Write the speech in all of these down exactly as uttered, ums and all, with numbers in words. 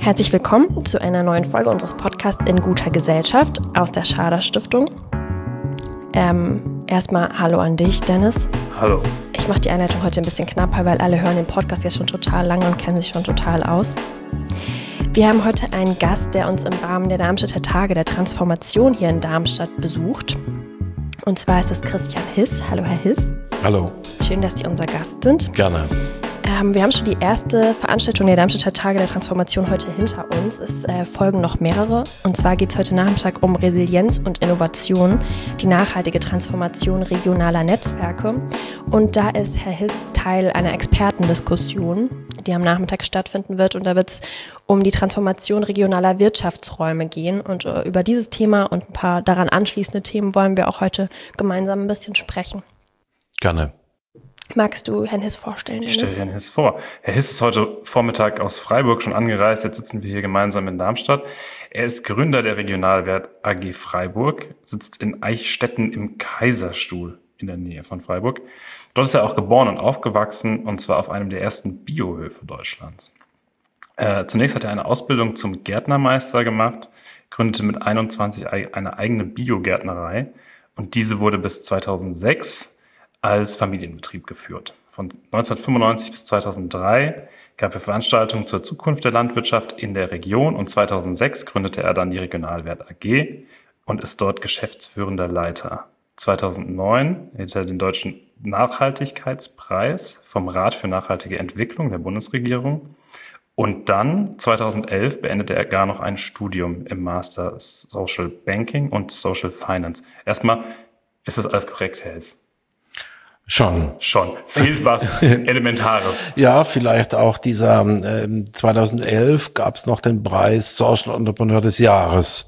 Herzlich willkommen zu einer neuen Folge unseres Podcasts In guter Gesellschaft aus der Schader Stiftung. Ähm, erstmal Hallo an dich, Dennis. Hallo. Ich mache die Einleitung heute ein bisschen knapper, weil alle hören den Podcast jetzt schon total lange und kennen sich schon total aus. Wir haben heute einen Gast, der uns im Rahmen der Darmstädter Tage der Transformation hier in Darmstadt besucht. Und zwar ist es Christian Hiss. Hallo, Herr Hiss. Hallo. Schön, dass Sie unser Gast sind. Gerne. Ähm, wir haben schon die erste Veranstaltung der Darmstädter Tage der Transformation heute hinter uns. Es äh, folgen noch mehrere. Und zwar geht es heute Nachmittag um Resilienz und Innovation, die nachhaltige Transformation regionaler Netzwerke. Und da ist Herr Hiss Teil einer Expertendiskussion, die am Nachmittag stattfinden wird. Und da wird es um die Transformation regionaler Wirtschaftsräume gehen. Und äh, über dieses Thema und ein paar daran anschließende Themen wollen wir auch heute gemeinsam ein bisschen sprechen. Gerne. Magst du Herrn Hiss vorstellen? Ich stelle Herrn Hiss vor. Herr Hiss ist heute Vormittag aus Freiburg schon angereist. Jetzt sitzen wir hier gemeinsam in Darmstadt. Er ist Gründer der Regionalwert A G Freiburg, sitzt in Eichstätten im Kaiserstuhl in der Nähe von Freiburg. Dort ist er auch geboren und aufgewachsen, und zwar auf einem der ersten Biohöfe Deutschlands. Äh, zunächst hat er eine Ausbildung zum Gärtnermeister gemacht, gründete mit einundzwanzig eine eigene Biogärtnerei, und diese wurde bis zweitausendsechs als Familienbetrieb geführt. Von neunzehnhundertfünfundneunzig bis zweitausenddrei gab er Veranstaltungen zur Zukunft der Landwirtschaft in der Region, und zweitausendsechs gründete er dann die Regionalwert A G und ist dort geschäftsführender Leiter. zweitausendneun erhielt er den Deutschen Nachhaltigkeitspreis vom Rat für nachhaltige Entwicklung der Bundesregierung, und dann zweitausendelf beendete er gar noch ein Studium im Master Social Banking und Social Finance. Erstmal, ist das alles korrekt, Herr Hiss? Schon. Schon. Fehlt was Elementares. Ja, vielleicht auch dieser, äh, zweitausendelf gab es noch den Preis Social Entrepreneur des Jahres,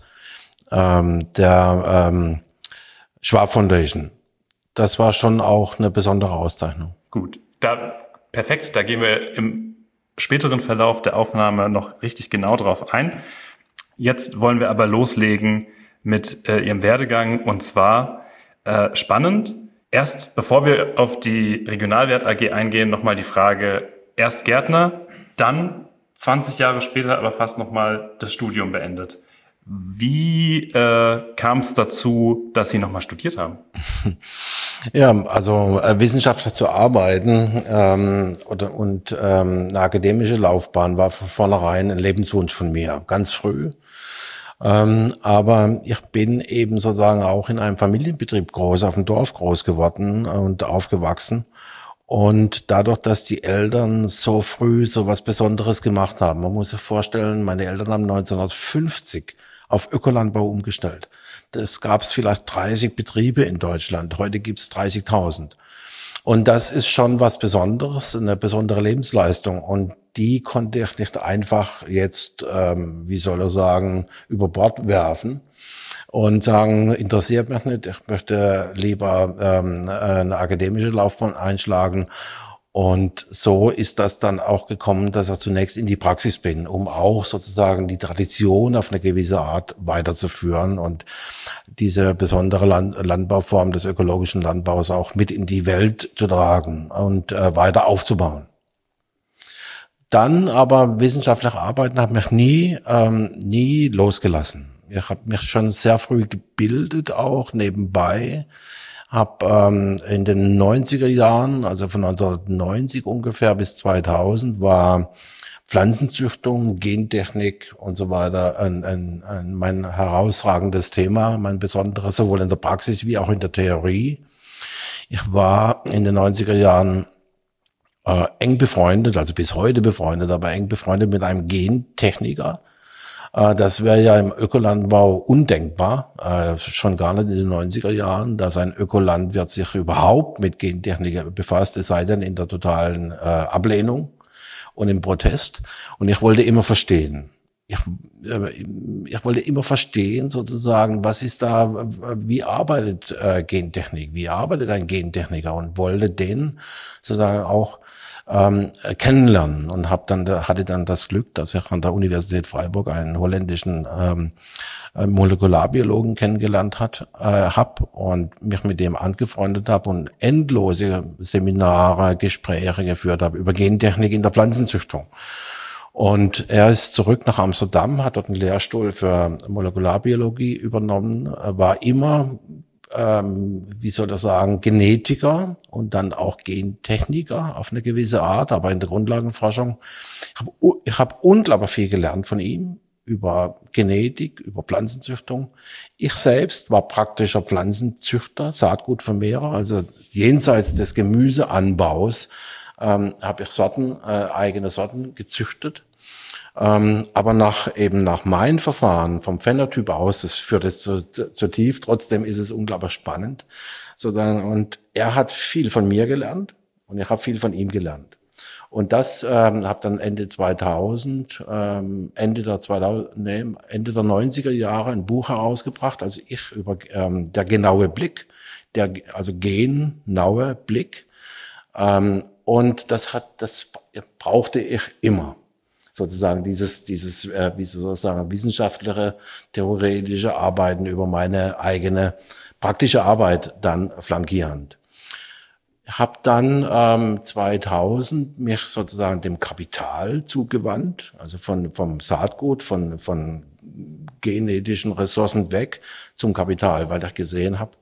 ähm, der ähm, Schwab Foundation. Das war schon auch eine besondere Auszeichnung. Gut, da perfekt, da gehen wir im späteren Verlauf der Aufnahme noch richtig genau drauf ein. Jetzt wollen wir aber loslegen mit äh, Ihrem Werdegang, und zwar äh, spannend. Erst, bevor wir auf die Regionalwert A G eingehen, nochmal die Frage, erst Gärtner, dann zwanzig Jahre später aber fast nochmal das Studium beendet. Wie äh, kam es dazu, dass Sie nochmal studiert haben? Ja, also äh, wissenschaftlich zu arbeiten ähm, oder, und ähm, eine akademische Laufbahn war von vornherein ein Lebenswunsch von mir, ganz früh. Ähm, aber ich bin eben sozusagen auch in einem Familienbetrieb groß, auf dem Dorf groß geworden und aufgewachsen. Und dadurch, dass die Eltern so früh so was Besonderes gemacht haben, man muss sich vorstellen, meine Eltern haben neunzehnhundertfünfzig auf Ökolandbau umgestellt. Das gab es vielleicht dreißig Betriebe in Deutschland, heute gibt es dreißigtausend. Und das ist schon was Besonderes, eine besondere Lebensleistung. Und die konnte ich nicht einfach jetzt, ähm, wie soll er sagen, über Bord werfen und sagen, interessiert mich nicht, ich möchte lieber ähm, eine akademische Laufbahn einschlagen. Und so ist das dann auch gekommen, dass ich zunächst in die Praxis bin, um auch sozusagen die Tradition auf eine gewisse Art weiterzuführen und diese besondere Land- Landbauform des ökologischen Landbaus auch mit in die Welt zu tragen und äh, weiter aufzubauen. Dann aber wissenschaftlich arbeiten hat mich nie, ähm, nie losgelassen. Ich habe mich schon sehr früh gebildet, auch nebenbei. Habe ähm, in den neunziger Jahren, also von neunzehnhundertneunzig ungefähr bis zweitausend, war Pflanzenzüchtung, Gentechnik und so weiter ein, ein, ein mein herausragendes Thema, mein besonderes, sowohl in der Praxis wie auch in der Theorie. Ich war in den neunziger Jahren äh, eng befreundet, also bis heute befreundet, aber eng befreundet mit einem Gentechniker. Das wäre ja im Ökolandbau undenkbar, äh, schon gar nicht in den neunziger Jahren, dass ein Ökolandwirt sich überhaupt mit Gentechnik befasst, es sei denn in der totalen äh, Ablehnung und im Protest. Und ich wollte immer verstehen. Ich, äh, ich wollte immer verstehen sozusagen, was ist da, wie arbeitet äh, Gentechnik, wie arbeitet ein Gentechniker, und wollte den sozusagen auch Ähm, kennenlernen und hab dann hatte dann das Glück, dass ich an der Universität Freiburg einen holländischen ähm, Molekularbiologen kennengelernt hat, äh, hab und mich mit dem angefreundet habe und endlose Seminare, Gespräche geführt habe über Gentechnik in der Pflanzenzüchtung. Und er ist zurück nach Amsterdam, hat dort einen Lehrstuhl für Molekularbiologie übernommen, war immer, ähm, wie soll ich sagen, Genetiker und dann auch Gentechniker auf eine gewisse Art, aber in der Grundlagenforschung. Ich habe ich hab unglaublich viel gelernt von ihm über Genetik, über Pflanzenzüchtung. Ich selbst war praktischer Pflanzenzüchter, Saatgutvermehrer, also jenseits des Gemüseanbaus ähm, habe ich Sorten, äh, eigene Sorten gezüchtet. Ähm, aber nach eben nach meinem Verfahren vom Phänotyp aus, das führt jetzt zu, zu tief, trotzdem ist es unglaublich spannend. Sozusagen, und er hat viel von mir gelernt und ich habe viel von ihm gelernt. Und das ähm, habe dann Ende zweitausend, ähm, Ende der zweitausend, nee, Ende der neunziger Jahre ein Buch herausgebracht, also ich über ähm, der genaue Blick, der also genaue Blick. Ähm, und das hat, das brauchte ich immer. Sozusagen dieses, dieses, äh, wie soll ich sagen, wissenschaftliche, theoretische Arbeiten über meine eigene praktische Arbeit dann flankierend. Ich habe dann ähm, zweitausend mich sozusagen dem Kapital zugewandt, also von vom Saatgut, von von genetischen Ressourcen weg zum Kapital, weil ich gesehen habe,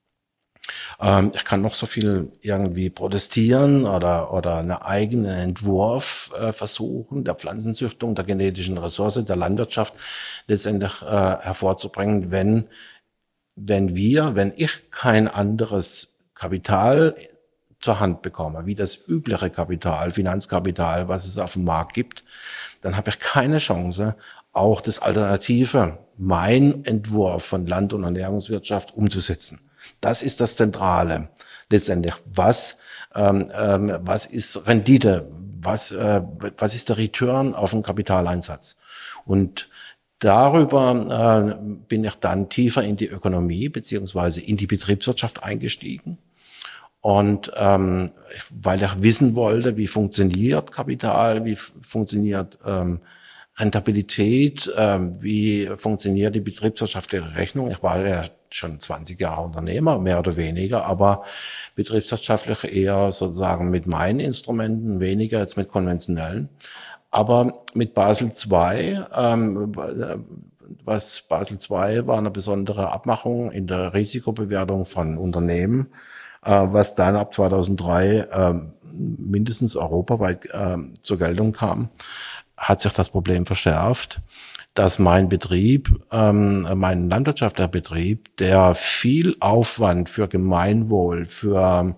ähm, ich kann noch so viel irgendwie protestieren oder oder einen eigenen Entwurf äh, versuchen, der Pflanzenzüchtung, der genetischen Ressource, der Landwirtschaft letztendlich äh, hervorzubringen, wenn wenn wir, wenn ich kein anderes Kapital zur Hand bekomme, wie das übliche Kapital, Finanzkapital, was es auf dem Markt gibt, dann habe ich keine Chance, auch das Alternative, mein Entwurf von Land- und Ernährungswirtschaft umzusetzen. Das ist das Zentrale letztendlich. Was, ähm, ähm, was ist Rendite? Was, äh, was ist der Return auf den Kapitaleinsatz? Und darüber äh, bin ich dann tiefer in die Ökonomie beziehungsweise in die Betriebswirtschaft eingestiegen. Und ähm, weil ich wissen wollte, wie funktioniert Kapital, wie f- funktioniert ähm, Rentabilität, ähm, wie funktioniert die betriebswirtschaftliche Rechnung. Ich war ja schon zwanzig Jahre Unternehmer, mehr oder weniger, aber betriebswirtschaftlich eher sozusagen mit meinen Instrumenten, weniger jetzt mit konventionellen. Aber mit Basel zwei, ähm, was Basel zwei war eine besondere Abmachung in der Risikobewertung von Unternehmen, was dann ab zweitausenddrei ähm, mindestens europaweit ähm, zur Geltung kam, hat sich das Problem verschärft, dass mein Betrieb, ähm, mein landwirtschaftlicher Betrieb, der viel Aufwand für Gemeinwohl, für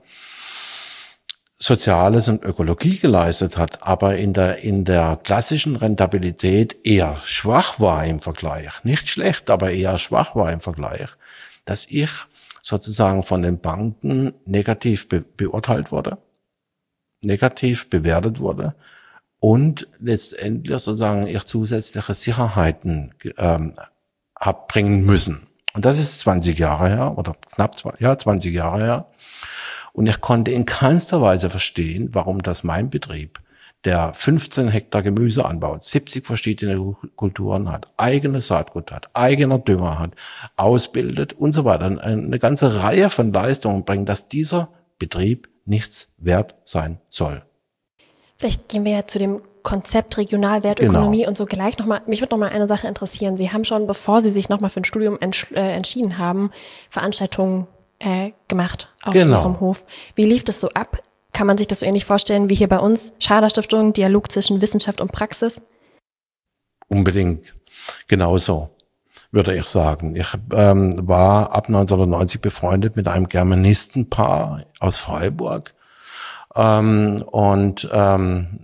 Soziales und Ökologie geleistet hat, aber in der in der klassischen Rentabilität eher schwach war im Vergleich. Nicht schlecht, aber eher schwach war im Vergleich, dass ich sozusagen von den Banken negativ be- beurteilt wurde, negativ bewertet wurde und letztendlich sozusagen ich zusätzliche Sicherheiten ähm, hab bringen müssen. Und das ist zwanzig Jahre her oder knapp zwanzig, ja, zwanzig Jahre her. Und ich konnte in keinster Weise verstehen, warum das mein Betrieb, der fünfzehn Hektar Gemüse anbaut, siebzig verschiedene Kulturen hat, eigenes Saatgut hat, eigener Dünger hat, ausbildet und so weiter, eine ganze Reihe von Leistungen bringt, dass dieser Betrieb nichts wert sein soll. Vielleicht gehen wir ja zu dem Konzept Regionalwertökonomie Genau. und so gleich nochmal. Mich würde nochmal eine Sache interessieren. Sie haben schon, bevor Sie sich nochmal für ein Studium entsch- äh, entschieden haben, Veranstaltungen äh, gemacht auf Genau. Ihrem Hof. Wie lief das so ab? Kann man sich das so ähnlich vorstellen wie hier bei uns? Schader Stiftung, Dialog zwischen Wissenschaft und Praxis? Unbedingt. Genauso, würde ich sagen. Ich ähm, war ab neunzehnhundertneunzig befreundet mit einem Germanistenpaar aus Freiburg. Ähm, und ähm,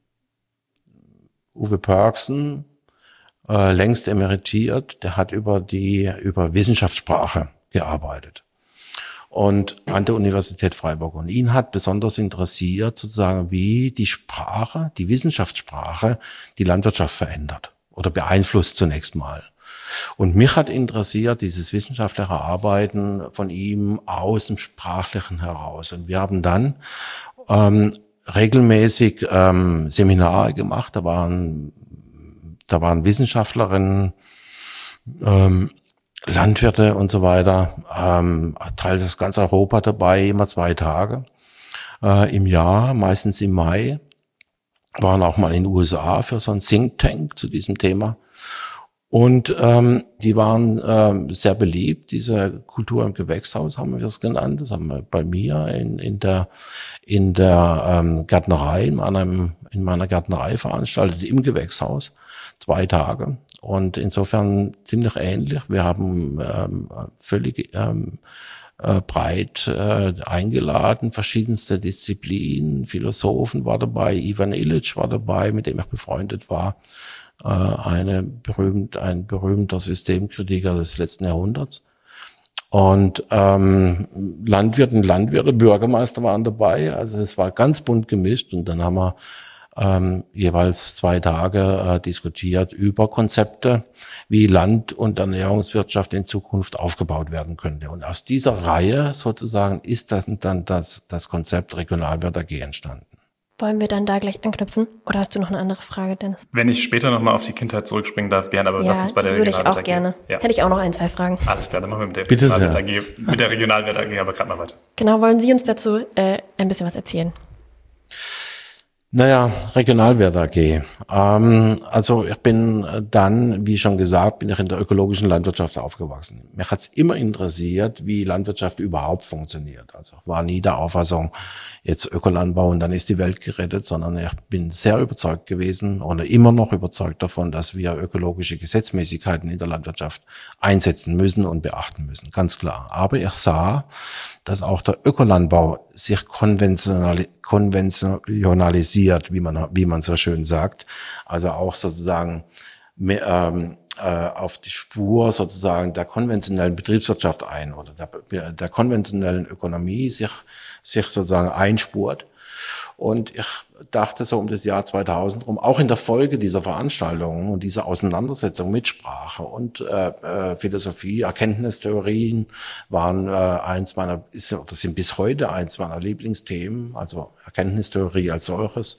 Uwe Pörksen, äh, längst emeritiert, der hat über die über Wissenschaftssprache gearbeitet. Und an der Universität Freiburg. Und ihn hat besonders interessiert, sozusagen, wie die Sprache, die Wissenschaftssprache, die Landwirtschaft verändert oder beeinflusst zunächst mal. Und mich hat interessiert, dieses wissenschaftliche Arbeiten von ihm aus dem Sprachlichen heraus. Und wir haben dann ähm, regelmäßig ähm, Seminare gemacht. Da waren, da waren Wissenschaftlerinnen, ähm, Landwirte und so weiter, ähm, teils aus ganz Europa dabei, immer zwei Tage äh, im Jahr, meistens im Mai. waren auch mal in den U S A für so ein Think Tank zu diesem Thema. Und ähm, die waren ähm, sehr beliebt, diese Kultur im Gewächshaus haben wir das genannt. Das haben wir bei mir in, in der in der ähm, Gärtnerei, in, meinem, in meiner Gärtnerei veranstaltet, im Gewächshaus, zwei Tage. Und insofern ziemlich ähnlich. Wir haben ähm, völlig ähm, äh, breit äh, eingeladen, verschiedenste Disziplinen, Philosophen war dabei, Ivan Illich war dabei, mit dem ich befreundet war. Eine berühmt, ein berühmter Systemkritiker des letzten Jahrhunderts. Und ähm, Landwirte und Landwirte, Bürgermeister waren dabei. Also es war ganz bunt gemischt. Und dann haben wir ähm, jeweils zwei Tage äh, diskutiert über Konzepte, wie Land- und Ernährungswirtschaft in Zukunft aufgebaut werden könnte. Und aus dieser Reihe sozusagen ist das dann das, das Konzept Regionalwirt A G entstanden. Wollen wir dann da gleich anknüpfen? Oder hast du noch eine andere Frage, Dennis? Wenn ich später nochmal auf die Kindheit zurückspringen darf, gerne, aber ja, lass uns bei der Regionalwirt Regionalwirt A G. Das würde ich auch gerne. Ja. Hätte ich auch noch ein, zwei Fragen. Alles klar, dann machen wir mit der Bitte Regionalwirt A G, mit der Regionalwirt A G aber gerade mal weiter. Genau, wollen Sie uns dazu äh, ein bisschen was erzählen? Naja, Regionalwirt A G. Ähm, also ich bin dann, wie schon gesagt, bin ich in der ökologischen Landwirtschaft aufgewachsen. Mich hat's immer interessiert, wie Landwirtschaft überhaupt funktioniert. Also ich war nie der Auffassung, jetzt Ökolandbau und dann ist die Welt gerettet, sondern ich bin sehr überzeugt gewesen oder immer noch überzeugt davon, dass wir ökologische Gesetzmäßigkeiten in der Landwirtschaft einsetzen müssen und beachten müssen, ganz klar. Aber ich sah, dass auch der Ökolandbau sich konventionali- konventionalisiert, wie man wie man so schön sagt, also auch sozusagen mehr, ähm, äh, auf die Spur sozusagen der konventionellen Betriebswirtschaft ein oder der, der konventionellen Ökonomie sich sich sozusagen einspurt. Und ich dachte so um das Jahr zweitausend rum, auch in der Folge dieser Veranstaltungen und dieser Auseinandersetzung mit Sprache und äh, äh, Philosophie, Erkenntnistheorien waren äh, eins meiner, ist, das sind bis heute eins meiner Lieblingsthemen, also Erkenntnistheorie als solches.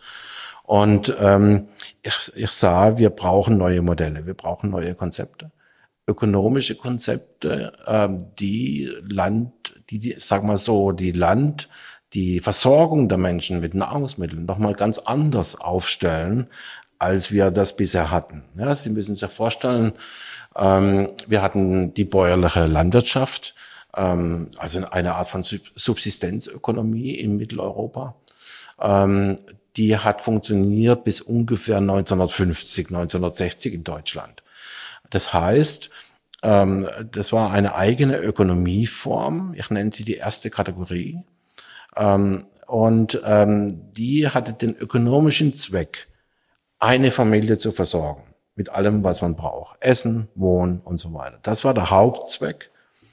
Und ähm, ich, ich sah, wir brauchen neue Modelle, wir brauchen neue Konzepte, ökonomische Konzepte, ähm, die Land, die, die, sag mal so, die Land die Versorgung der Menschen mit Nahrungsmitteln noch mal ganz anders aufstellen, als wir das bisher hatten. Ja, Sie müssen sich vorstellen, ähm, wir hatten die bäuerliche Landwirtschaft, ähm, also eine Art von Subsistenzökonomie in Mitteleuropa. Ähm, die hat funktioniert bis ungefähr neunzehnhundertfünfzig, neunzehnhundertsechzig in Deutschland. Das heißt, ähm, das war eine eigene Ökonomieform. Ich nenne sie die erste Kategorie. Ähm, und ähm, die hatte den ökonomischen Zweck, eine Familie zu versorgen mit allem, was man braucht. Essen, Wohnen und so weiter. Das war der Hauptzweck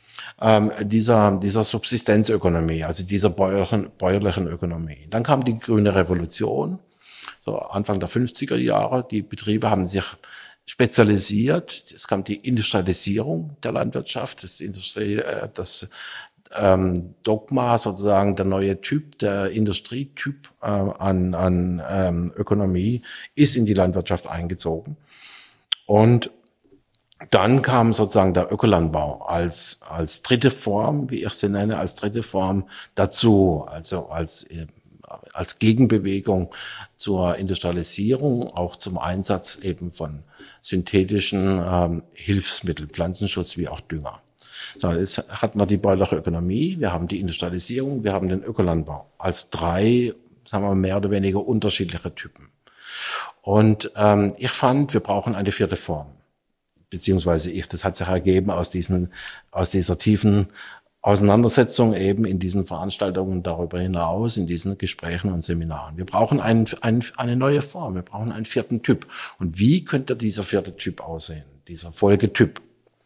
ähm, dieser, dieser Subsistenzökonomie, also dieser bäuerlichen, bäuerlichen Ökonomie. Dann kam die Grüne Revolution, so Anfang der fünfziger Jahre. Die Betriebe haben sich spezialisiert. Es kam die Industrialisierung der Landwirtschaft, das, Industrie, äh, das Ähm, Dogma, sozusagen der neue Typ, der Industrietyp äh, an, an ähm, Ökonomie ist in die Landwirtschaft eingezogen. Und dann kam sozusagen der Ökolandbau als, als dritte Form, wie ich sie nenne, als dritte Form dazu, also als, als Gegenbewegung zur Industrialisierung, auch zum Einsatz eben von synthetischen ähm, Hilfsmitteln, Pflanzenschutz wie auch Dünger. So, jetzt hat man die bäuerliche Ökonomie, wir haben die Industrialisierung, wir haben den Ökolandbau als drei, sagen wir mal, mehr oder weniger unterschiedliche Typen. Und ähm, ich fand, wir brauchen eine vierte Form, beziehungsweise ich, das hat sich ergeben aus diesen, aus dieser tiefen Auseinandersetzung eben in diesen Veranstaltungen darüber hinaus, in diesen Gesprächen und Seminaren. Wir brauchen einen, einen, eine neue Form, wir brauchen einen vierten Typ. Und wie könnte dieser vierte Typ aussehen, dieser Folgetyp?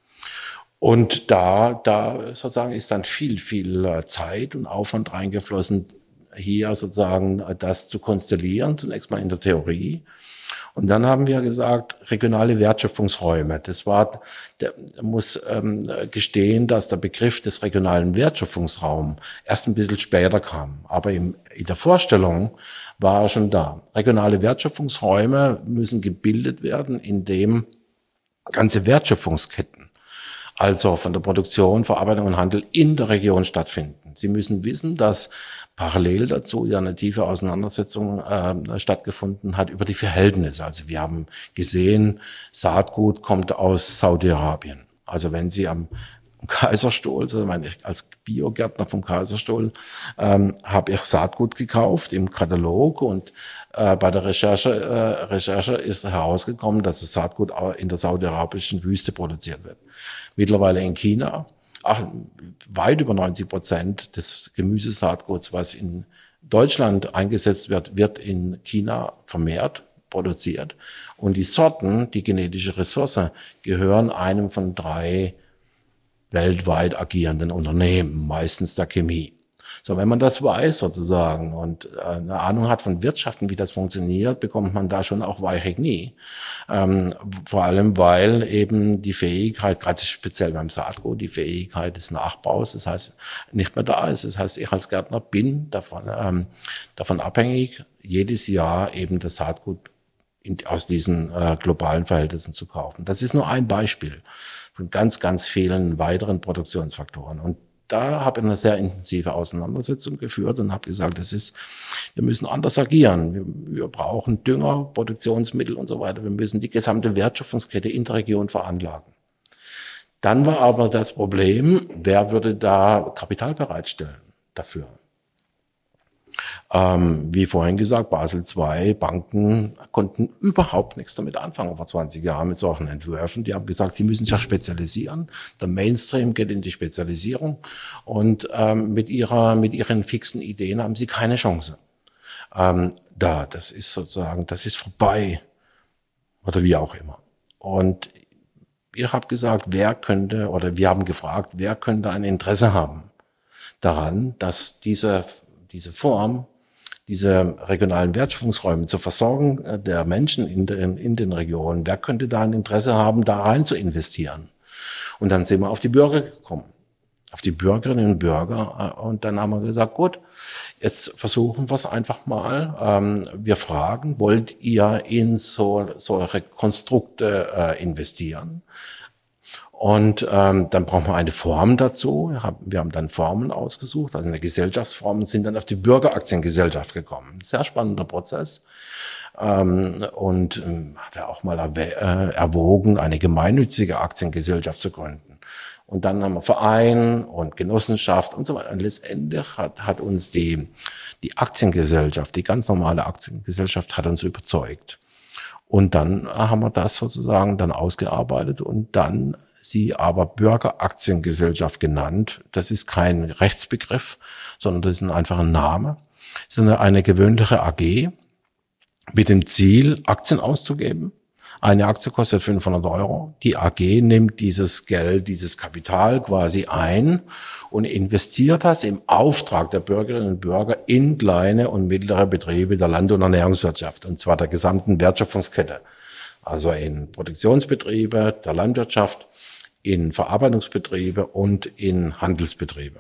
Und da, da sozusagen ist dann viel, viel Zeit und Aufwand reingeflossen, hier sozusagen das zu konstellieren, zunächst mal in der Theorie. Und dann haben wir gesagt, regionale Wertschöpfungsräume. Das war, der muss ähm, gestehen, dass der Begriff des regionalen Wertschöpfungsraums erst ein bisschen später kam. Aber im, in der Vorstellung war er schon da. Regionale Wertschöpfungsräume müssen gebildet werden, indem ganze Wertschöpfungsketten, also von der Produktion, Verarbeitung und Handel in der Region stattfinden. Sie müssen wissen, dass parallel dazu ja eine tiefe Auseinandersetzung äh, stattgefunden hat über die Verhältnisse. Also wir haben gesehen, Saatgut kommt aus Saudi-Arabien. Also wenn Sie am Kaiserstuhl, also meine ich als Biogärtner vom Kaiserstuhl, ähm, habe ich Saatgut gekauft im Katalog und äh, bei der Recherche, äh, Recherche ist herausgekommen, dass das Saatgut in der saudi-arabischen Wüste produziert wird. Mittlerweile in China, ach, weit über neunzig Prozent des Gemüsesaatguts, was in Deutschland eingesetzt wird, wird in China vermehrt produziert. Und die Sorten, die genetische Ressource, gehören einem von drei weltweit agierenden Unternehmen, meistens der Chemie. So, wenn man das weiß sozusagen und äh, eine Ahnung hat von Wirtschaften, wie das funktioniert, bekommt man da schon auch weiche Knie. Ähm, vor allem, weil eben die Fähigkeit, gerade speziell beim Saatgut, die Fähigkeit des Nachbaus, das heißt, nicht mehr da ist. Das heißt, ich als Gärtner bin davon, ähm, davon abhängig, jedes Jahr eben das Saatgut in, aus diesen äh, globalen Verhältnissen zu kaufen. Das ist nur ein Beispiel von ganz, ganz vielen weiteren Produktionsfaktoren. Und da habe ich eine sehr intensive Auseinandersetzung geführt und habe gesagt, das ist, wir müssen anders agieren. Wir, wir brauchen Dünger, Produktionsmittel und so weiter. Wir müssen die gesamte Wertschöpfungskette in der Region veranlagen. Dann war aber das Problem, wer würde da Kapital bereitstellen dafür? Ähm, wie vorhin gesagt, Basel zwei Banken konnten überhaupt nichts damit anfangen vor zwanzig Jahren mit solchen Entwürfen. Die haben gesagt, sie müssen sich spezialisieren. Der Mainstream geht in die Spezialisierung und ähm, mit ihrer mit ihren fixen Ideen haben sie keine Chance. Ähm, da, das ist sozusagen, das ist vorbei oder wie auch immer. Und ich habe gesagt, wer könnte oder wir haben gefragt, wer könnte ein Interesse haben daran, dass diese diese Form, diese regionalen Wertschöpfungsräume zur Versorgung der Menschen in den, in den Regionen, wer könnte da ein Interesse haben, da rein zu investieren? Und dann sind wir auf die Bürger gekommen, auf die Bürgerinnen und Bürger. Und dann haben wir gesagt, gut, jetzt versuchen wir es einfach mal. Ähm, wir fragen, wollt ihr in so, solche Konstrukte äh, investieren? Und ähm, dann brauchen wir eine Form dazu. Wir haben, wir haben dann Formen ausgesucht, also eine Gesellschaftsform, und sind dann auf die Bürgeraktiengesellschaft gekommen. Sehr spannender Prozess. Ähm, und ähm, hat er auch mal erw- äh, erwogen, eine gemeinnützige Aktiengesellschaft zu gründen. Und dann haben wir Verein und Genossenschaft und so weiter. Und letztendlich hat, hat uns die, die Aktiengesellschaft, die ganz normale Aktiengesellschaft, hat uns überzeugt. Und dann haben wir das sozusagen dann ausgearbeitet und dann sie aber Bürgeraktiengesellschaft genannt. Das ist kein Rechtsbegriff, sondern das ist einfach ein Name. Es ist eine, eine gewöhnliche A G mit dem Ziel, Aktien auszugeben. Eine Aktie kostet fünfhundert Euro. Die A G nimmt dieses Geld, dieses Kapital quasi ein und investiert das im Auftrag der Bürgerinnen und Bürger in kleine und mittlere Betriebe der Land- und Ernährungswirtschaft, und zwar der gesamten Wertschöpfungskette. Also in Produktionsbetriebe der Landwirtschaft, in Verarbeitungsbetriebe und in Handelsbetriebe.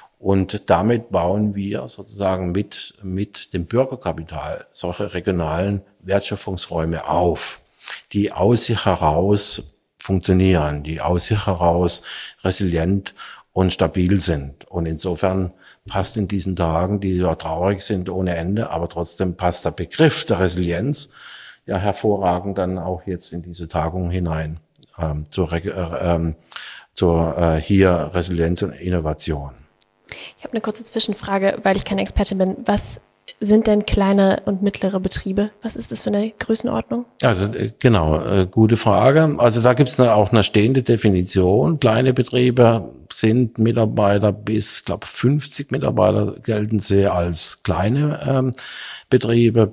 Und damit bauen wir sozusagen mit, mit dem Bürgerkapital solche regionalen Wertschöpfungsräume auf, die aus sich heraus funktionieren, die aus sich heraus resilient und stabil sind. Und insofern passt in diesen Tagen, die ja traurig sind ohne Ende, aber trotzdem passt der Begriff der Resilienz ja hervorragend dann auch jetzt in diese Tagung hinein, ähm, zur, äh, ähm, zur äh, hier Resilienz und Innovation. Ich habe eine kurze Zwischenfrage, weil ich keine Expertin bin. Was sind denn kleine und mittlere Betriebe? Was ist das für eine Größenordnung? Also genau, äh, gute Frage. Also da gibt es auch eine stehende Definition. Kleine Betriebe sind Mitarbeiter bis, glaube fünfzig Mitarbeiter gelten sie als kleine ähm, Betriebe.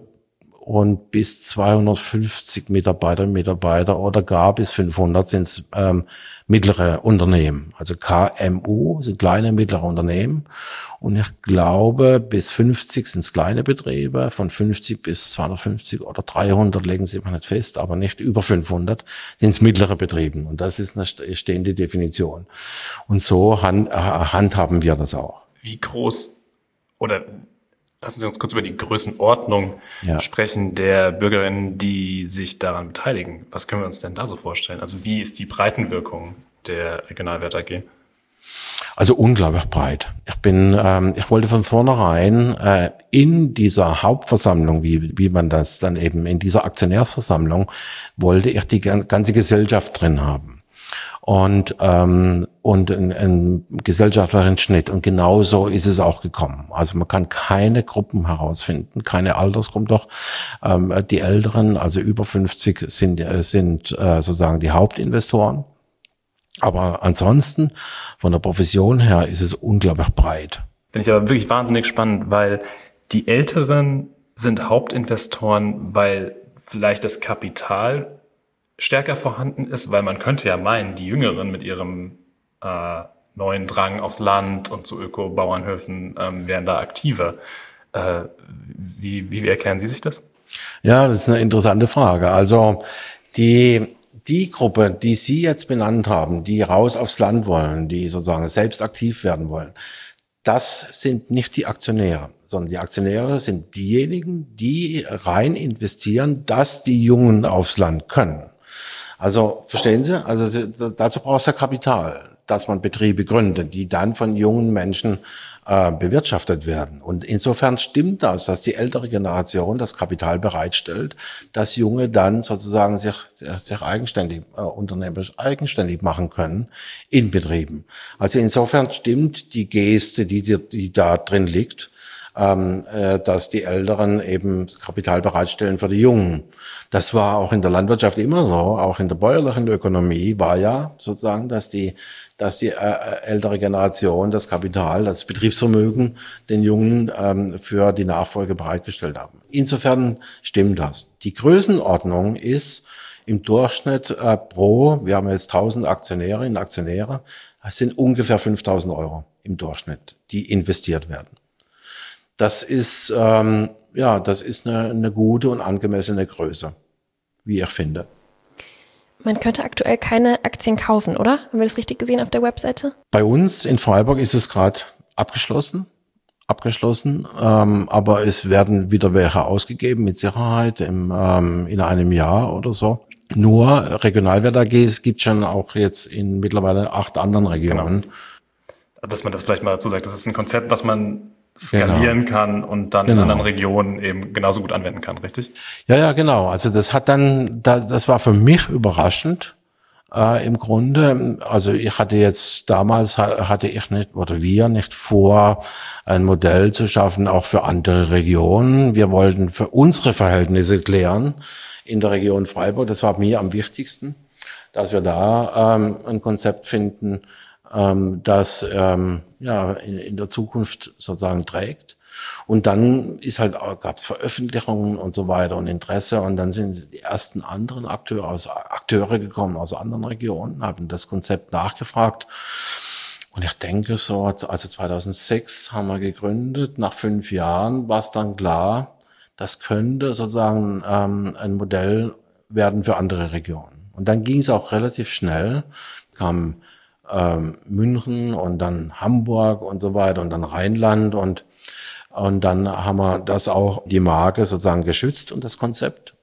Und bis zweihundertfünfzig Mitarbeiter, Mitarbeiter oder gar bis fünfhundert sind es ähm, mittlere Unternehmen. Also K M U sind kleine, mittlere Unternehmen. Und ich glaube, bis fünfzig sind es kleine Betriebe. Von fünfzig bis zweihundertfünfzig oder dreihundert legen sie immer nicht fest, aber nicht über fünfhundert sind es mittlere Betriebe. Und das ist eine stehende Definition. Und so hand, äh, handhaben wir das auch. Wie groß oder lassen Sie uns kurz über die Größenordnung ja. sprechen der Bürgerinnen, die sich daran beteiligen. Was können wir uns denn da so vorstellen? Also wie ist die Breitenwirkung der Regionalwert A G? Also unglaublich breit. Ich bin, ähm, ich wollte von vornherein äh, in dieser Hauptversammlung, wie wie man das dann eben in dieser Aktionärsversammlung, wollte ich die ganze Gesellschaft drin haben und ähm, und einen gesellschaftlichen Schnitt. Und genau so ist es auch gekommen. Also man kann keine Gruppen herausfinden, keine Altersgruppen. Doch ähm, die Älteren, also über fünfzig, sind sind äh, sozusagen die Hauptinvestoren. Aber ansonsten, von der Profession her, ist es unglaublich breit. Finde ich aber wirklich wahnsinnig spannend, weil die Älteren sind Hauptinvestoren, weil vielleicht das Kapital stärker vorhanden ist, weil man könnte ja meinen, die Jüngeren mit ihrem äh, neuen Drang aufs Land und zu Öko-Bauernhöfen ähm, wären da aktiver. Äh, wie, wie erklären Sie sich das? Ja, das ist eine interessante Frage. Also die Die Gruppe, die Sie jetzt benannt haben, die raus aufs Land wollen, die sozusagen selbst aktiv werden wollen, das sind nicht die Aktionäre, sondern die Aktionäre sind diejenigen, die rein investieren, dass die Jungen aufs Land können. Also, verstehen Sie? Also, dazu braucht es ja Kapital, dass man Betriebe gründet, die dann von jungen Menschen äh, bewirtschaftet werden. Und insofern stimmt das, dass die ältere Generation das Kapital bereitstellt, dass Junge dann sozusagen sich, sich eigenständig, äh, unternehmerisch eigenständig machen können in Betrieben. Also insofern stimmt die Geste, die, die, die da drin liegt, ähm, äh, dass die Älteren eben das Kapital bereitstellen für die Jungen. Das war auch in der Landwirtschaft immer so, auch in der bäuerlichen Ökonomie war ja sozusagen, dass die, dass die äh, ältere Generation das Kapital, das Betriebsvermögen den Jungen ähm, für die Nachfolge bereitgestellt haben. Insofern stimmt das. Die Größenordnung ist im Durchschnitt äh, pro, wir haben jetzt tausend Aktionärinnen und Aktionäre, das sind ungefähr fünftausend Euro im Durchschnitt, die investiert werden. Das ist, ähm, ja, das ist eine, eine gute und angemessene Größe, wie ich finde. Man könnte aktuell keine Aktien kaufen, oder? Haben wir das richtig gesehen auf der Webseite? Bei uns in Freiburg ist es gerade abgeschlossen, abgeschlossen, ähm, aber es werden wieder welche ausgegeben, mit Sicherheit im, ähm, in einem Jahr oder so. Nur Regionalwert A Gs gibt es schon auch jetzt in mittlerweile acht anderen Regionen. Genau. Dass man das vielleicht mal dazu sagt, das ist ein Konzept, was man skalieren genau. kann und dann genau. in anderen Regionen eben genauso gut anwenden kann, richtig? Ja, ja, genau. Also das hat dann, das war für mich überraschend äh, im Grunde. Also ich hatte jetzt damals hatte ich nicht oder wir nicht vor, ein Modell zu schaffen, auch für andere Regionen. Wir wollten für unsere Verhältnisse klären in der Region Freiburg. Das war mir am wichtigsten, dass wir da ähm, ein Konzept finden, das ähm, ja in, in der Zukunft sozusagen trägt. Und dann ist halt gab es Veröffentlichungen und so weiter und Interesse und dann sind die ersten anderen Akteure aus Akteure gekommen aus anderen Regionen, haben das Konzept nachgefragt. Und ich denke so, also zweitausendsechs haben wir gegründet. Nach fünf Jahren war es dann klar, das könnte sozusagen ähm, ein Modell werden für andere Regionen. Und dann ging es auch relativ schnell, kam Ähm, München und dann Hamburg und so weiter und dann Rheinland und und dann haben wir das auch die Marke sozusagen geschützt und das Konzept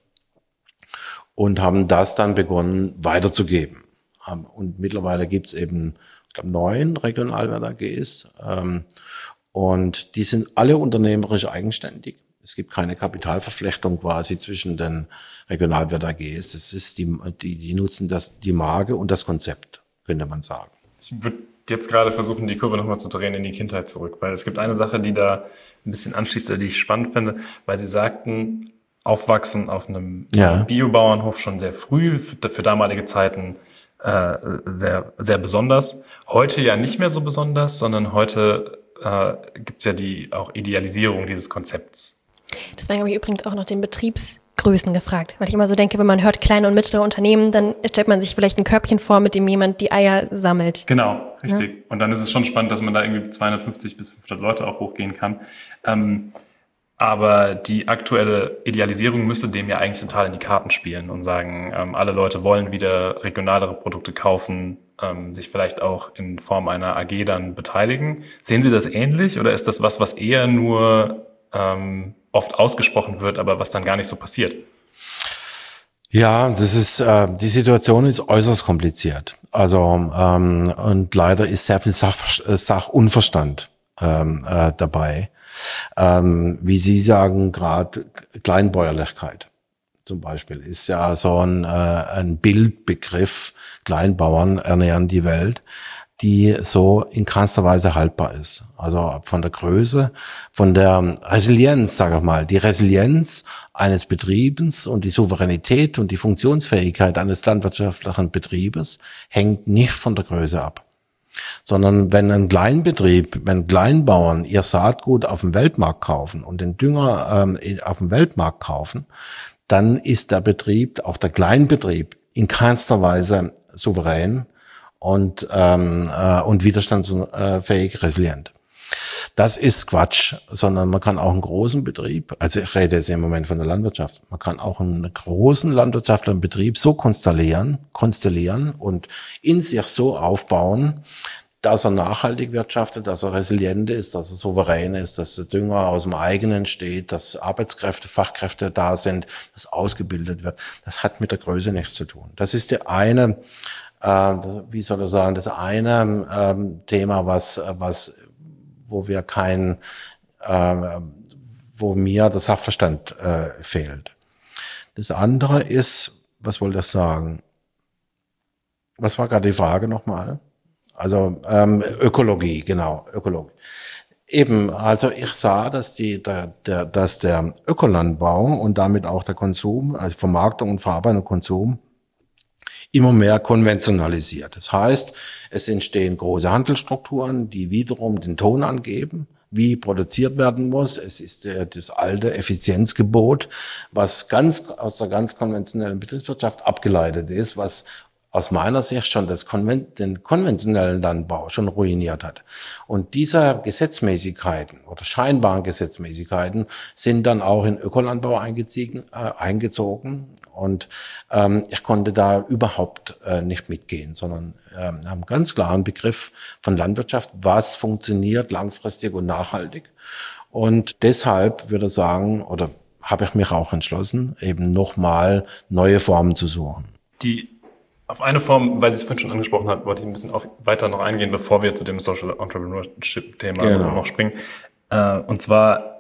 und haben das dann begonnen weiterzugeben. Und mittlerweile gibt's eben, ich glaube, neun Regionalwert A Gs ähm, und die sind alle unternehmerisch eigenständig. Es gibt keine Kapitalverflechtung quasi zwischen den Regionalwert A Gs. Es ist die, die, die nutzen das, die Marke und das Konzept, könnte man sagen. Ich würde jetzt gerade versuchen, die Kurve nochmal zu drehen in die Kindheit zurück, weil es gibt eine Sache, die da ein bisschen anschließt, oder die ich spannend finde, weil Sie sagten, aufwachsen auf einem ja. Biobauernhof schon sehr früh, für, für damalige Zeiten äh, sehr, sehr besonders. Heute ja nicht mehr so besonders, sondern heute äh, gibt es ja die auch Idealisierung dieses Konzepts. Deswegen habe ich übrigens auch noch den Betriebsgrößen gefragt, weil ich immer so denke, wenn man hört kleine und mittlere Unternehmen, dann stellt man sich vielleicht ein Körbchen vor, mit dem jemand die Eier sammelt. Genau, richtig. Ja? Und dann ist es schon spannend, dass man da irgendwie zweihundertfünfzig bis fünfhundert Leute auch hochgehen kann. Ähm, aber die aktuelle Idealisierung müsste dem ja eigentlich total in die Karten spielen und sagen, ähm, alle Leute wollen wieder regionalere Produkte kaufen, ähm, sich vielleicht auch in Form einer A G dann beteiligen. Sehen Sie das ähnlich oder ist das was, was eher nur ähm, oft ausgesprochen wird, aber was dann gar nicht so passiert? Ja, das ist äh, die Situation ist äußerst kompliziert. Also ähm, und leider ist sehr viel Sach, Sachunverstand ähm, äh, dabei. Ähm, wie Sie sagen, gerade Kleinbäuerlichkeit zum Beispiel ist ja so ein, äh, ein Bildbegriff. Kleinbauern ernähren die Welt, die so in keinster Weise haltbar ist. Also von der Größe, von der Resilienz, sage ich mal, die Resilienz eines Betriebes und die Souveränität und die Funktionsfähigkeit eines landwirtschaftlichen Betriebes hängt nicht von der Größe ab. Sondern wenn ein Kleinbetrieb, wenn Kleinbauern ihr Saatgut auf dem Weltmarkt kaufen und den Dünger ähm, auf dem Weltmarkt kaufen, dann ist der Betrieb, auch der Kleinbetrieb, in keinster Weise souverän und ähm, äh, und widerstandsfähig, resilient. Das ist Quatsch, sondern man kann auch einen großen Betrieb, also ich rede jetzt im Moment von der Landwirtschaft, man kann auch einen großen landwirtschaftlichen Betrieb so konstellieren, konstellieren und in sich so aufbauen, dass er nachhaltig wirtschaftet, dass er resilient ist, dass er souverän ist, dass der Dünger aus dem eigenen steht, dass Arbeitskräfte, Fachkräfte da sind, dass ausgebildet wird. Das hat mit der Größe nichts zu tun. Das ist der eine, äh, wie soll ich sagen, das eine ähm, Thema, was, was, wo wir kein, äh, wo mir der Sachverstand äh, fehlt. Das andere ist, was wollte ich sagen? Was war gerade die Frage nochmal? Also ähm, Ökologie, genau, Ökologie. Eben, also ich sah, dass die, der, der, dass der Ökolandbau und damit auch der Konsum, also Vermarktung und Verarbeitung und Konsum, immer mehr konventionalisiert. Das heißt, es entstehen große Handelsstrukturen, die wiederum den Ton angeben, wie produziert werden muss. Es ist äh, das alte Effizienzgebot, was ganz aus der ganz konventionellen Betriebswirtschaft abgeleitet ist, was aus meiner Sicht schon das Konven- den konventionellen Landbau schon ruiniert hat. Und diese Gesetzmäßigkeiten oder scheinbaren Gesetzmäßigkeiten sind dann auch in Ökolandbau eingezogen, äh, eingezogen. Und ähm, ich konnte da überhaupt äh, nicht mitgehen, sondern äh, haben einen ganz klaren Begriff von Landwirtschaft, was funktioniert langfristig und nachhaltig. Und deshalb würde ich sagen, oder habe ich mich auch entschlossen, eben nochmal neue Formen zu suchen. Die Auf eine Form, weil Sie es vorhin schon angesprochen hat, wollte ich ein bisschen auf, weiter noch eingehen, bevor wir zu dem Social Entrepreneurship-Thema genau. noch springen. Äh, und zwar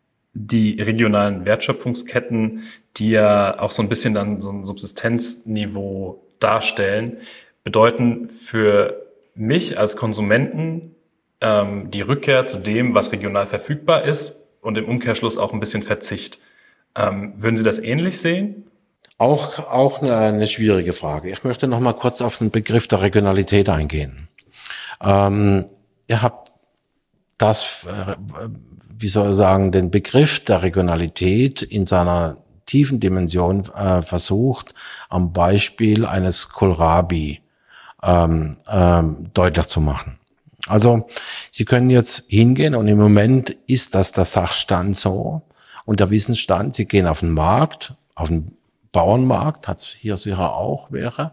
die regionalen Wertschöpfungsketten, die ja auch so ein bisschen dann so ein Subsistenzniveau darstellen, bedeuten für mich als Konsumenten ähm, die Rückkehr zu dem, was regional verfügbar ist und im Umkehrschluss auch ein bisschen Verzicht. Ähm, würden Sie das ähnlich sehen? Auch, auch eine, eine schwierige Frage. Ich möchte noch mal kurz auf den Begriff der Regionalität eingehen. Ähm, ihr habt das, äh, wie soll ich sagen, den Begriff der Regionalität in seiner tiefen Dimension äh, versucht, am Beispiel eines Kohlrabi ähm, ähm, deutlich zu machen. Also, Sie können jetzt hingehen und im Moment ist das der Sachstand so und der Wissensstand. Sie gehen auf den Markt, auf den Bauernmarkt, hat es hier sicher auch, wäre.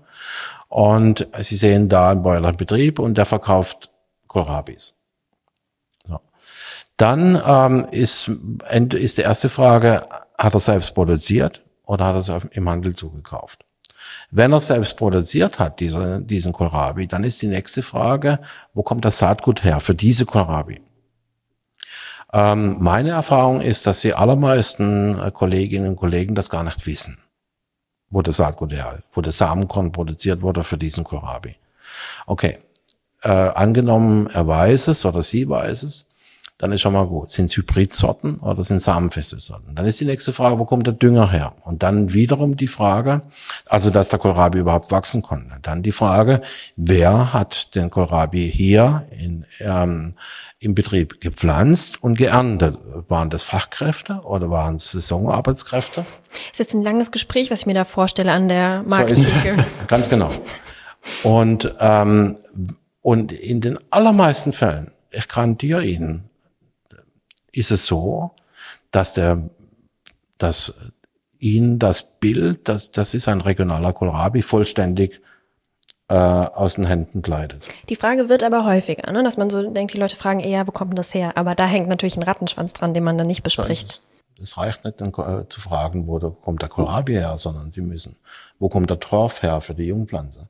Und Sie sehen da einen bäuerlichen Betrieb und der verkauft Kohlrabis. So. Dann ähm, ist, ist die erste Frage, hat er selbst produziert oder hat er es im Handel zugekauft? Wenn er selbst produziert hat, diese, diesen Kohlrabi, dann ist die nächste Frage, wo kommt das Saatgut her für diese Kohlrabi? Ähm, meine Erfahrung ist, dass die allermeisten Kolleginnen und Kollegen das gar nicht wissen, wo das Saatgut her, wo das Samenkorn produziert wurde für diesen Kohlrabi. Okay, äh, angenommen, er weiß es oder sie weiß es, dann ist schon mal gut. Sind es Hybridsorten oder sind samenfeste Sorten? Dann ist die nächste Frage, wo kommt der Dünger her? Und dann wiederum die Frage, also dass der Kohlrabi überhaupt wachsen konnte. Dann die Frage, wer hat den Kohlrabi hier in, ähm, im Betrieb gepflanzt und geerntet? Waren das Fachkräfte oder waren es Saisonarbeitskräfte? Das ist jetzt ein langes Gespräch, was ich mir da vorstelle an der Markttheke. So ganz genau. Und, ähm, und in den allermeisten Fällen, ich garantiere Ihnen, ist es so, dass der, dass Ihnen das Bild, das, das ist ein regionaler Kohlrabi, vollständig äh, aus den Händen gleitet. Die Frage wird aber häufiger, ne? Dass man so denkt, die Leute fragen eher, wo kommt denn das her? Aber da hängt natürlich ein Rattenschwanz dran, den man dann nicht bespricht. Es reicht nicht, dann äh, zu fragen, wo da kommt der Kohlrabi her, sondern Sie müssen, wo kommt der Torf her für die Jungpflanze?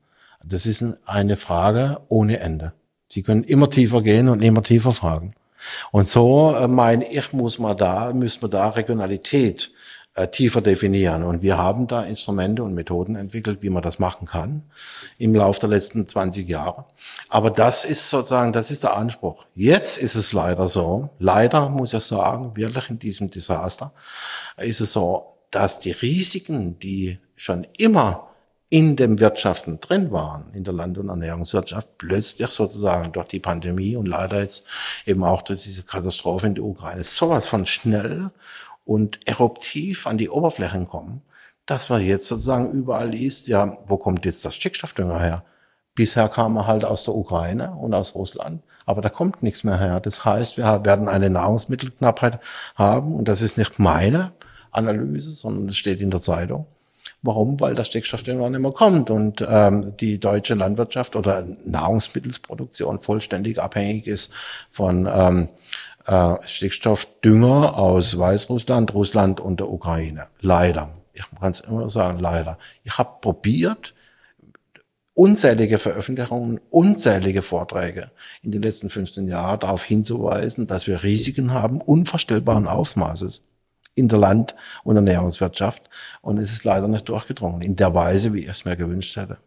Das ist eine Frage ohne Ende. Sie können immer tiefer gehen und immer tiefer fragen. Und so äh, meine ich, muss man da, müssen wir da Regionalität äh, tiefer definieren. Und wir haben da Instrumente und Methoden entwickelt, wie man das machen kann im Laufe der letzten zwanzig Jahre. Aber das ist sozusagen, das ist der Anspruch. Jetzt ist es leider so, leider muss ich sagen, wirklich in diesem Desaster, ist es so, dass die Risiken, die schon immer in den Wirtschaften drin waren, in der Land- und Ernährungswirtschaft, plötzlich sozusagen durch die Pandemie und leider jetzt eben auch durch diese Katastrophe in der Ukraine sowas von schnell und eruptiv an die Oberflächen kommen, dass man jetzt sozusagen überall liest, ja, wo kommt jetzt das Stickstoffdünger her? Bisher kam er halt aus der Ukraine und aus Russland, aber da kommt nichts mehr her. Das heißt, wir werden eine Nahrungsmittelknappheit haben und das ist nicht meine Analyse, sondern es steht in der Zeitung. Warum? Weil das Stickstoffdünger nicht mehr kommt und ähm, die deutsche Landwirtschaft oder Nahrungsmittelproduktion vollständig abhängig ist von ähm, äh, Stickstoffdünger aus Weißrussland, Russland und der Ukraine. Leider. Ich kann es immer sagen, leider. Ich habe probiert, unzählige Veröffentlichungen, unzählige Vorträge in den letzten fünfzehn Jahren darauf hinzuweisen, dass wir Risiken haben, unvorstellbaren Ausmaßes in der Land- und Ernährungswirtschaft. Und es ist leider nicht durchgedrungen, in der Weise, wie ich es mir gewünscht hätte.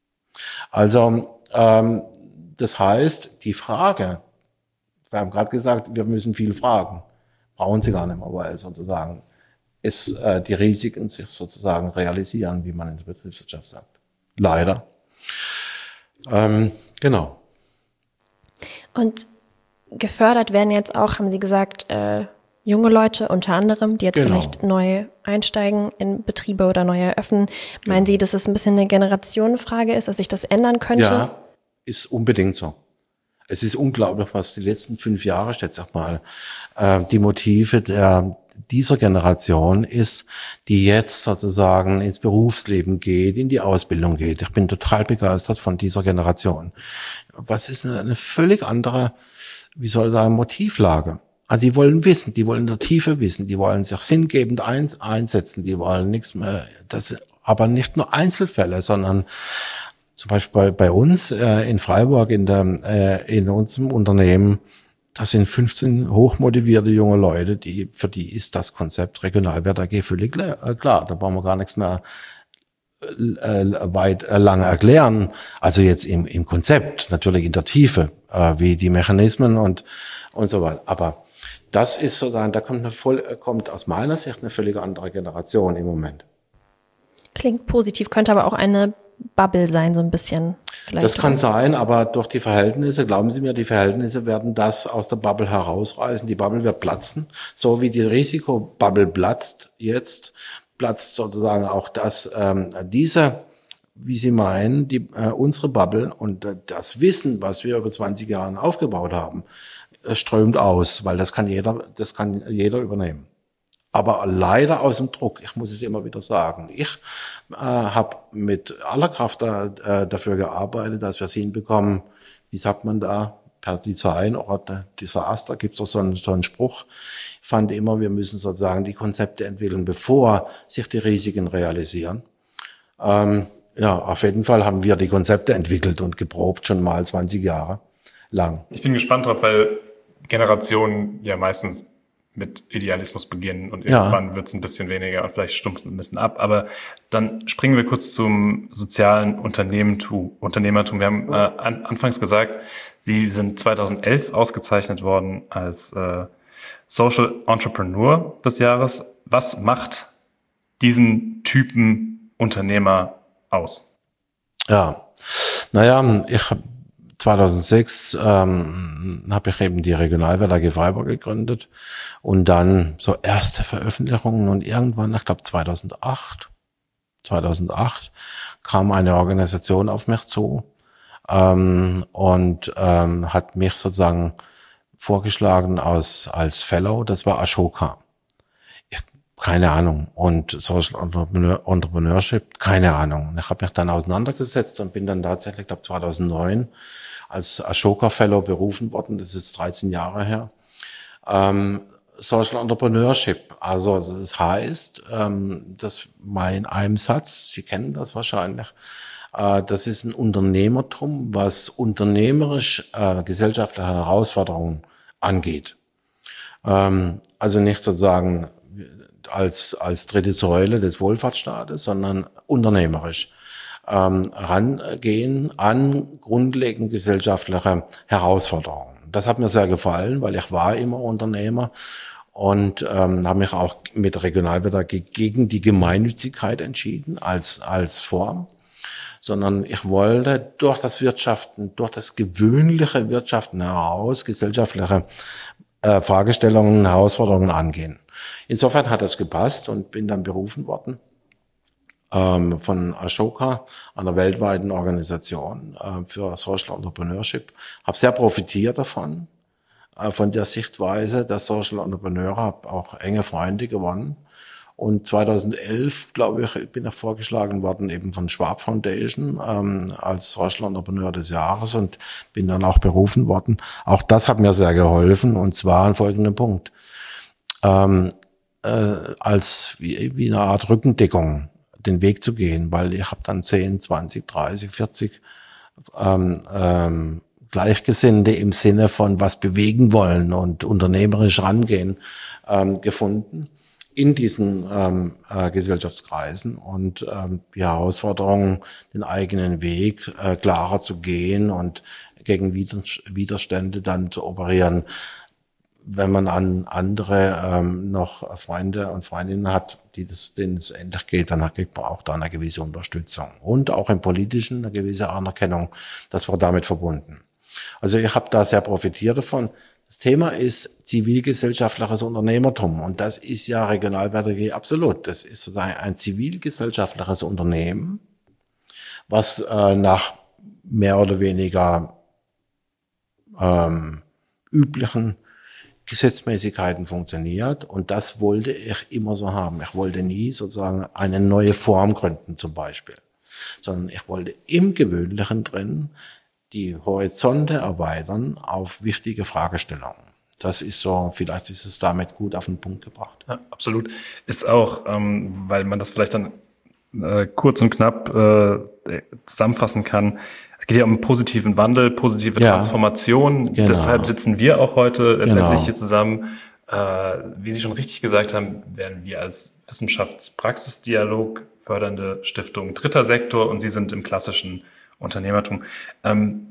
Also, ähm, das heißt, die Frage, wir haben gerade gesagt, wir müssen viel fragen, brauchen Sie gar nicht mehr, weil sozusagen es, äh, die Risiken sich sozusagen realisieren, wie man in der Betriebswirtschaft sagt. Leider. Ähm, genau. Und gefördert werden jetzt auch, haben Sie gesagt, äh, junge Leute unter anderem, die jetzt Genau. vielleicht neu einsteigen in Betriebe oder neu eröffnen. Meinen Genau. Sie, dass es ein bisschen eine Generationenfrage ist, dass sich das ändern könnte? Ja, ist unbedingt so. Es ist unglaublich, was die letzten fünf Jahre, ich sag mal, äh, die Motive der dieser Generation ist, die jetzt sozusagen ins Berufsleben geht, in die Ausbildung geht. Ich bin total begeistert von dieser Generation. Was ist eine, eine völlig andere, wie soll ich sagen, Motivlage? Also die wollen wissen, die wollen in der Tiefe wissen, die wollen sich sinngebend ein, einsetzen, die wollen nichts mehr, das, aber nicht nur Einzelfälle, sondern zum Beispiel bei, bei uns äh, in Freiburg, in, der, äh, in unserem Unternehmen, das sind fünfzehn hochmotivierte junge Leute, die für die ist das Konzept Regionalwert A G völlig klar. klar. Da brauchen wir gar nichts mehr äh, weit äh, lange erklären. Also jetzt im, im Konzept, natürlich in der Tiefe, äh, wie die Mechanismen und und so weiter. Aber das ist sozusagen, da kommt, eine voll, kommt aus meiner Sicht eine völlig andere Generation im Moment. Klingt positiv, könnte aber auch eine Bubble sein, so ein bisschen. Vielleicht Das kann sein, aber durch die Verhältnisse, glauben Sie mir, die Verhältnisse werden das aus der Bubble herausreißen. Die Bubble wird platzen. So wie die Risikobubble platzt jetzt, platzt sozusagen auch das, ähm, diese, wie Sie meinen, die, äh, unsere Bubble und äh, das Wissen, was wir über zwanzig Jahre aufgebaut haben, äh, strömt aus, weil das kann jeder, das kann jeder übernehmen. Aber leider aus dem Druck. Ich muss es immer wieder sagen. Ich äh, habe mit aller Kraft da, äh, dafür gearbeitet, dass wir es hinbekommen, wie sagt man da, per Design oder Desaster, gibt es doch so einen, so einen Spruch. Ich fand immer, wir müssen sozusagen die Konzepte entwickeln, bevor sich die Risiken realisieren. Ähm, ja, auf jeden Fall haben wir die Konzepte entwickelt und geprobt, schon mal zwanzig Jahre lang. Ich bin gespannt drauf, weil Generationen ja meistens mit Idealismus beginnen und irgendwann ja. wird es ein bisschen weniger und vielleicht stumpft es ein bisschen ab. Aber dann springen wir kurz zum sozialen Unternehmertum. Unternehmertum. Wir haben äh, an, anfangs gesagt, Sie sind zweitausendelf ausgezeichnet worden als äh, Social Entrepreneur des Jahres. Was macht diesen Typen Unternehmer aus? Ja, naja, ich habe zweitausendsechs ähm, habe ich eben die Regionalwert A G Freiburg gegründet und dann so erste Veröffentlichungen und irgendwann, ich glaube zweitausendacht, zweitausendacht kam eine Organisation auf mich zu ähm, und ähm, hat mich sozusagen vorgeschlagen als als Fellow, das war Ashoka. Keine Ahnung. Und Social Entrepreneur, Entrepreneurship, keine Ahnung. Ich habe mich dann auseinandergesetzt und bin dann tatsächlich, ich glaube zweitausendneun, als Ashoka Fellow berufen worden. Das ist dreizehn Jahre her. Ähm, Social Entrepreneurship, also das heißt, ähm, das mal in einem Satz, Sie kennen das wahrscheinlich, Äh, das ist ein Unternehmertum, was unternehmerisch äh, gesellschaftliche Herausforderungen angeht. Ähm, also nicht sozusagen als, als dritte Säule des Wohlfahrtsstaates, sondern unternehmerisch ähm, rangehen an grundlegend gesellschaftliche Herausforderungen. Das hat mir sehr gefallen, weil ich war immer Unternehmer und ähm, habe mich auch mit der Regionalwert A G gegen die Gemeinnützigkeit entschieden als als Form, sondern ich wollte durch das Wirtschaften, durch das gewöhnliche Wirtschaften heraus gesellschaftliche äh, Fragestellungen, Herausforderungen angehen. Insofern hat das gepasst und bin dann berufen worden ähm, von Ashoka, einer weltweiten Organisation äh, für Social Entrepreneurship. Habe sehr profitiert davon, äh, von der Sichtweise der Social Entrepreneur, habe auch enge Freunde gewonnen. Und zweitausendelf, glaube ich, bin ich vorgeschlagen worden eben von Schwab Foundation ähm, als Social Entrepreneur des Jahres und bin dann auch berufen worden. Auch das hat mir sehr geholfen und zwar an folgendem Punkt. Ähm, äh, als wie, wie eine Art Rückendeckung den Weg zu gehen, weil ich habe dann zehn, zwanzig, dreißig, vierzig ähm, ähm, Gleichgesinnte im Sinne von was bewegen wollen und unternehmerisch rangehen ähm, gefunden in diesen ähm, äh, Gesellschaftskreisen und ähm, die Herausforderung, den eigenen Weg äh, klarer zu gehen und gegen Widerstände dann zu operieren. Wenn man an andere ähm, noch Freunde und Freundinnen hat, die das, denen es ähnlich geht, dann kriegt man auch da eine gewisse Unterstützung und auch im Politischen eine gewisse Anerkennung. Das war damit verbunden. Also ich habe da sehr profitiert davon. Das Thema ist zivilgesellschaftliches Unternehmertum und das ist ja Regionalwert A G absolut. Das ist sozusagen ein zivilgesellschaftliches Unternehmen, was äh, nach mehr oder weniger ähm, üblichen Gesetzmäßigkeiten funktioniert und das wollte ich immer so haben. Ich wollte nie sozusagen eine neue Form gründen zum Beispiel, sondern ich wollte im Gewöhnlichen drin die Horizonte erweitern auf wichtige Fragestellungen. Das ist so, vielleicht ist es damit gut auf den Punkt gebracht. Ja, absolut. Ist auch, ähm, weil man das vielleicht dann äh, kurz und knapp äh, zusammenfassen kann, es geht ja um einen positiven Wandel, positive Ja, Transformation. genau. Deshalb sitzen wir auch heute letztendlich Genau. hier zusammen. Äh, wie Sie schon richtig gesagt haben, werden wir als Wissenschaftspraxisdialog fördernde Stiftung dritter Sektor und Sie sind im klassischen Unternehmertum. Ähm,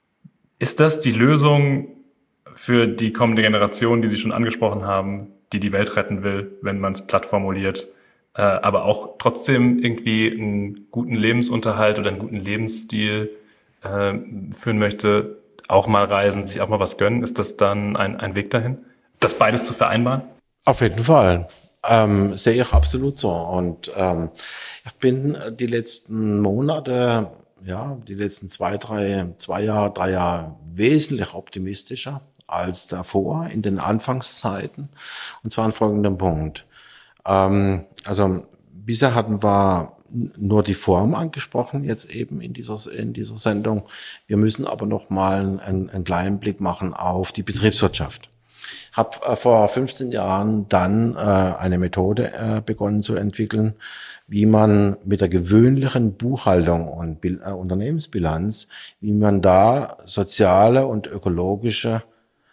ist das die Lösung für die kommende Generation, die Sie schon angesprochen haben, die die Welt retten will, wenn man es platt formuliert, äh, aber auch trotzdem irgendwie einen guten Lebensunterhalt oder einen guten Lebensstil äh, führen möchte, auch mal reisen, sich auch mal was gönnen? Ist das dann ein, ein Weg dahin, das beides zu vereinbaren? Auf jeden Fall. Ähm, sehe ich absolut so. Und ähm, ich bin die letzten Monate, ja, die letzten zwei, drei, zwei Jahre, drei Jahre wesentlich optimistischer als davor in den Anfangszeiten. Und zwar an folgendem Punkt. Ähm, also bisher hatten wir nur die Form angesprochen, jetzt eben in dieser, in dieser Sendung. Wir müssen aber noch mal einen, einen kleinen Blick machen auf die Betriebswirtschaft. Ich habe äh, vor fünfzehn Jahren dann äh, eine Methode äh, begonnen zu entwickeln, wie man mit der gewöhnlichen Buchhaltung und Bil- äh, Unternehmensbilanz, wie man da soziale und ökologische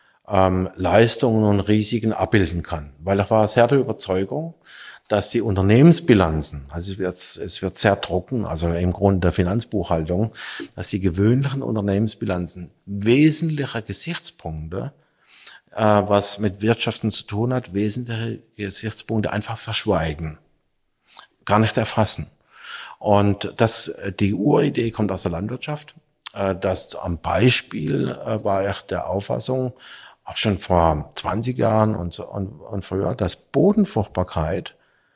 ähm, Leistungen und Risiken abbilden kann. Weil ich war sehr der Überzeugung, dass die Unternehmensbilanzen, also es wird, es wird sehr trocken, also im Grunde der Finanzbuchhaltung, dass die gewöhnlichen Unternehmensbilanzen wesentliche Gesichtspunkte, äh, was mit Wirtschaften zu tun hat, wesentliche Gesichtspunkte einfach verschweigen, gar nicht erfassen. Und das, die Uridee kommt aus der Landwirtschaft. Äh, das am Beispiel äh, war ich der Auffassung, auch schon vor zwanzig Jahren und, so, und, und früher, dass Bodenfruchtbarkeit,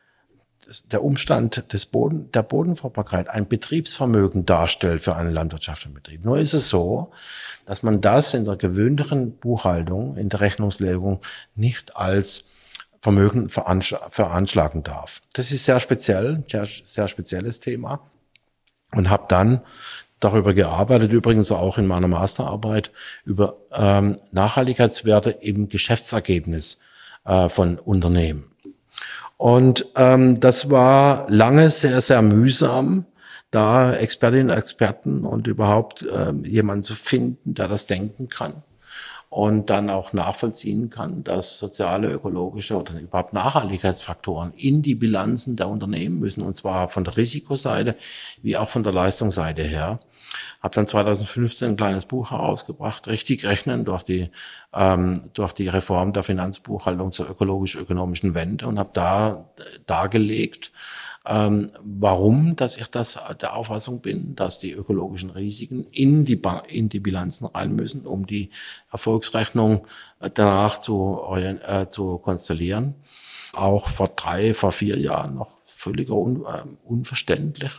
der Umstand des Boden, der Bodenfruchtbarkeit ein Betriebsvermögen darstellt für einen landwirtschaftlichen Betrieb. Nur ist es so, dass man das in der gewöhnlichen Buchhaltung, in der Rechnungslegung nicht als Vermögen veranschlagen darf. Das ist sehr speziell, sehr, sehr spezielles Thema und habe dann darüber gearbeitet, übrigens auch in meiner Masterarbeit, über ähm, Nachhaltigkeitswerte im Geschäftsergebnis äh, von Unternehmen. Und ähm, das war lange sehr, sehr mühsam, da Expertinnen und Experten und überhaupt äh, jemanden zu finden, der das denken kann und dann auch nachvollziehen kann, dass soziale, ökologische oder überhaupt Nachhaltigkeitsfaktoren in die Bilanzen der Unternehmen müssen, und zwar von der Risikoseite wie auch von der Leistungsseite her. Habe dann zweitausendfünfzehn ein kleines Buch herausgebracht, Richtig rechnen, durch die ähm, durch die Reform der Finanzbuchhaltung zur ökologisch-ökonomischen Wende, und habe da dargelegt, ähm, warum, dass ich das der Auffassung bin, dass die ökologischen Risiken in die ba- in die Bilanzen rein müssen, um die Erfolgsrechnung danach zu äh, zu konstellieren. Auch vor drei, vor vier Jahren noch völliger un, äh, unverständlich.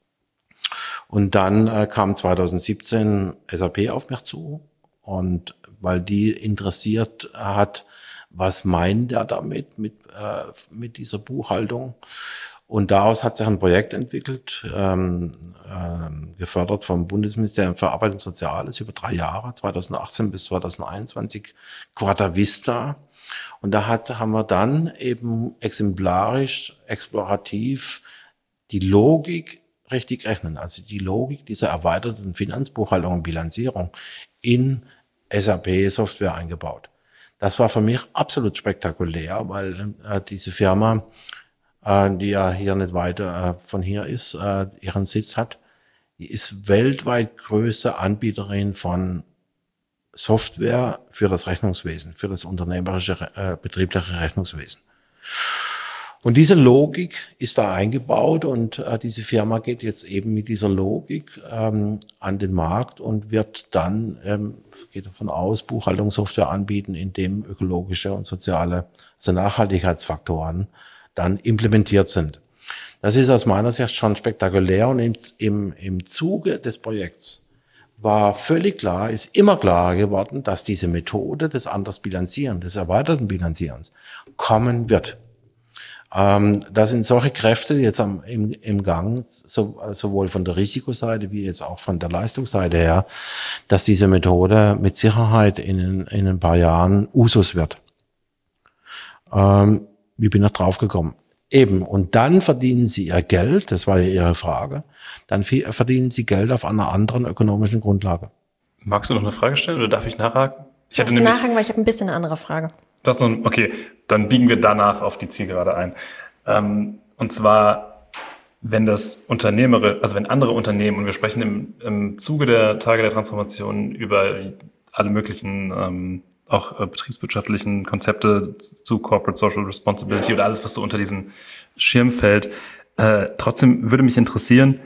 Und dann äh, kam zweitausendsiebzehn S A P auf mich zu, und weil die interessiert hat, was meint er damit, mit, äh, mit dieser Buchhaltung. Und daraus hat sich ein Projekt entwickelt, ähm, äh, gefördert vom Bundesministerium für Arbeit und Soziales über drei Jahre, zweitausendachtzehn bis zweitausendeinundzwanzig, Quadra Vista. Und da hat, haben wir dann eben exemplarisch, explorativ die Logik richtig rechnen, also die Logik dieser erweiterten Finanzbuchhaltung und Bilanzierung in S A P-Software eingebaut. Das war für mich absolut spektakulär, weil äh, diese Firma, äh, die ja hier nicht weit äh, von hier ist, äh, ihren Sitz hat, die ist weltweit größte Anbieterin von Software für das Rechnungswesen, für das unternehmerische, äh, betriebliche Rechnungswesen. Und diese Logik ist da eingebaut, und äh, diese Firma geht jetzt eben mit dieser Logik ähm, an den Markt und wird dann, ähm, geht davon aus, Buchhaltungssoftware anbieten, in dem ökologische und soziale, also Nachhaltigkeitsfaktoren dann implementiert sind. Das ist aus meiner Sicht schon spektakulär, und im, im, im Zuge des Projekts war völlig klar, ist immer klarer geworden, dass diese Methode des Andersbilanzieren, des erweiterten Bilanzierens kommen wird. Ähm, da sind solche Kräfte jetzt am, im, im Gang, so, sowohl von der Risikoseite wie jetzt auch von der Leistungsseite her, dass diese Methode mit Sicherheit in, in ein paar Jahren Usus wird. Ähm, wie bin ich drauf gekommen? Eben, und dann verdienen sie ihr Geld, das war ja Ihre Frage, dann verdienen sie Geld auf einer anderen ökonomischen Grundlage. Magst du noch eine Frage stellen oder darf ich nachhaken? Ich hatte nämlich nachhaken, weil ich habe ein bisschen eine andere Frage. Das noch, okay, dann biegen wir danach auf die Zielgerade ein. Ähm, und zwar, wenn das Unternehmere, also wenn andere Unternehmen, und wir sprechen im, im Zuge der Tage der Transformation über alle möglichen ähm, auch äh, betriebswirtschaftlichen Konzepte zu Corporate Social Responsibility oder alles, was so unter diesen Schirm fällt. Äh, trotzdem würde mich interessieren,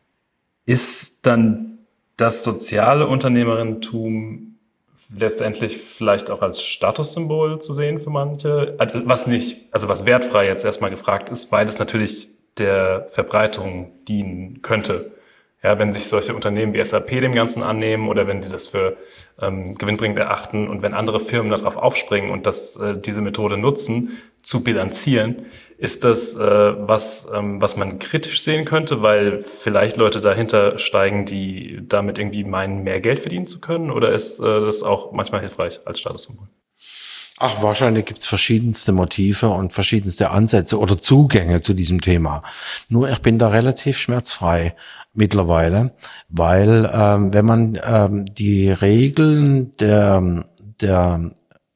ist dann das soziale Unternehmerinnentum letztendlich vielleicht auch als Statussymbol zu sehen für manche, also was nicht, also was wertfrei jetzt erstmal gefragt ist, weil es natürlich der Verbreitung dienen könnte. Ja, wenn sich solche Unternehmen wie S A P dem Ganzen annehmen oder wenn die das für ähm, gewinnbringend erachten und wenn andere Firmen darauf aufspringen und das, äh, diese Methode nutzen, zu bilanzieren, ist das äh, was, ähm, was man kritisch sehen könnte, weil vielleicht Leute dahinter steigen, die damit irgendwie meinen, mehr Geld verdienen zu können, oder ist äh, das auch manchmal hilfreich als Statussymbol? Ach, wahrscheinlich gibt's verschiedenste Motive und verschiedenste Ansätze oder Zugänge zu diesem Thema. Nur ich bin da relativ schmerzfrei mittlerweile, weil ähm, wenn man ähm, die Regeln der der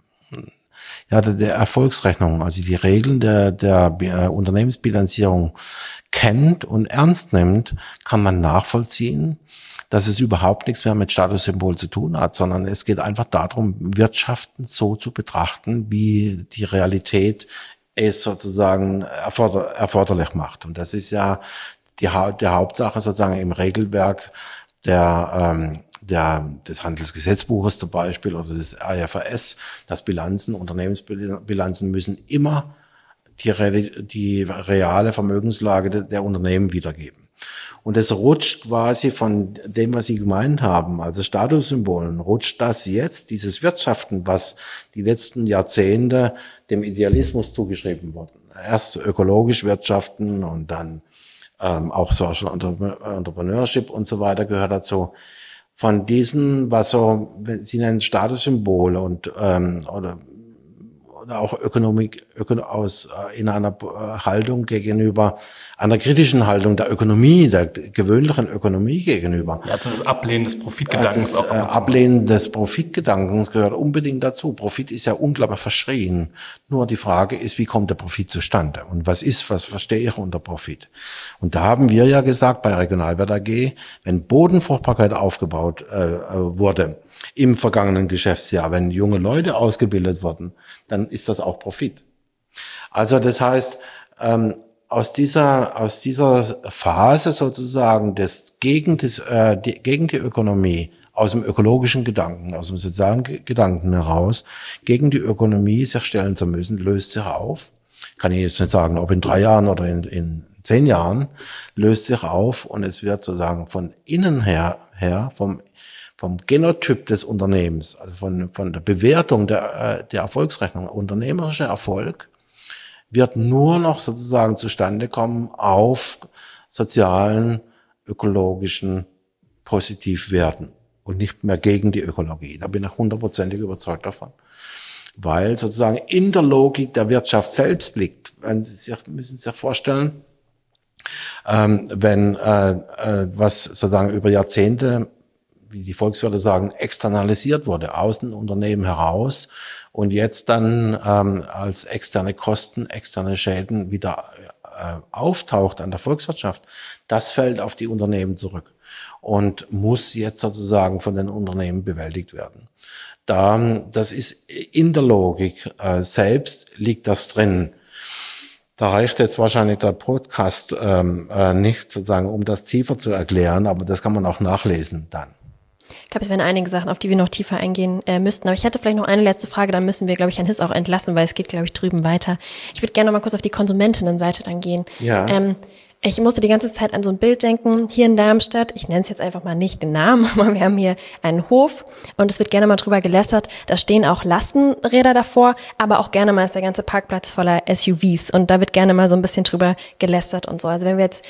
ja der, der Erfolgsrechnung, also die Regeln der der äh, Unternehmensbilanzierung kennt und ernst nimmt, kann man nachvollziehen, dass es überhaupt nichts mehr mit Statussymbol zu tun hat, sondern es geht einfach darum, Wirtschaften so zu betrachten, wie die Realität es sozusagen erforder- erforderlich macht. Und das ist ja die ha- der Hauptsache sozusagen im Regelwerk der, ähm, der, des Handelsgesetzbuches zum Beispiel oder des I F R S, dass Bilanzen, Unternehmensbilanzen müssen immer die, Re- die reale Vermögenslage de- der Unternehmen wiedergeben. Und es rutscht quasi von dem, was Sie gemeint haben, also Statussymbolen, rutscht das jetzt, dieses Wirtschaften, was die letzten Jahrzehnte dem Idealismus zugeschrieben wurde. Erst ökologisch wirtschaften und dann ähm, auch Social Entrepreneurship und so weiter gehört dazu. Von diesen, was so, Sie nennen Statussymbole und ähm, oder oder auch Ökonomik, Öko, aus, in einer Haltung gegenüber, einer kritischen Haltung der Ökonomie, der gewöhnlichen Ökonomie gegenüber. Ja, also das Ablehnen des Profitgedankens. Das auch äh, Ablehnen des Profitgedankens gehört unbedingt dazu. Profit ist ja unglaublich verschrien. Nur die Frage ist, wie kommt der Profit zustande? Und was ist, was verstehe ich unter Profit? Und da haben wir ja gesagt bei Regionalwert A G, wenn Bodenfruchtbarkeit aufgebaut äh, wurde im vergangenen Geschäftsjahr, wenn junge Leute ausgebildet wurden, dann ist das auch Profit. Also das heißt, ähm, aus dieser aus dieser Phase sozusagen des gegen das äh, die, gegen die Ökonomie, aus dem ökologischen Gedanken, aus dem sozialen Gedanken heraus, gegen die Ökonomie sich stellen zu müssen, löst sich auf. Kann ich jetzt nicht sagen, ob in drei Jahren oder in, in zehn Jahren, löst sich auf und es wird sozusagen von innen her, her vom vom Genotyp des Unternehmens, also von von der Bewertung der der Erfolgsrechnung, unternehmerischer Erfolg, wird nur noch sozusagen zustande kommen auf sozialen, ökologischen Positivwerten und nicht mehr gegen die Ökologie. Da bin ich hundertprozentig überzeugt davon. Weil sozusagen in der Logik der Wirtschaft selbst liegt. Wenn Sie sich, müssen Sie sich vorstellen, ähm, wenn äh, äh, was sozusagen über Jahrzehnte, wie die Volkswirte sagen, externalisiert wurde, aus dem Unternehmen heraus und jetzt dann ähm, als externe Kosten, externe Schäden wieder äh, auftaucht an der Volkswirtschaft, das fällt auf die Unternehmen zurück und muss jetzt sozusagen von den Unternehmen bewältigt werden. Da, das ist in der Logik äh, selbst liegt das drin. Da reicht jetzt wahrscheinlich der Podcast ähm, äh, nicht sozusagen, um das tiefer zu erklären, aber das kann man auch nachlesen dann. Ich glaube, es wären einige Sachen, auf die wir noch tiefer eingehen äh, müssten. Aber ich hätte vielleicht noch eine letzte Frage, dann müssen wir, glaube ich, Herrn Hiss auch entlassen, weil es geht, glaube ich, drüben weiter. Ich würde gerne noch mal kurz auf die Konsumentinnenseite dann gehen. Ja. Ähm, ich musste die ganze Zeit an so ein Bild denken, hier in Darmstadt, ich nenne es jetzt einfach mal nicht den Namen, aber wir haben hier einen Hof und es wird gerne mal drüber gelästert, da stehen auch Lastenräder davor, aber auch gerne mal ist der ganze Parkplatz voller S U Vs und da wird gerne mal so ein bisschen drüber gelästert und so. Also wenn wir jetzt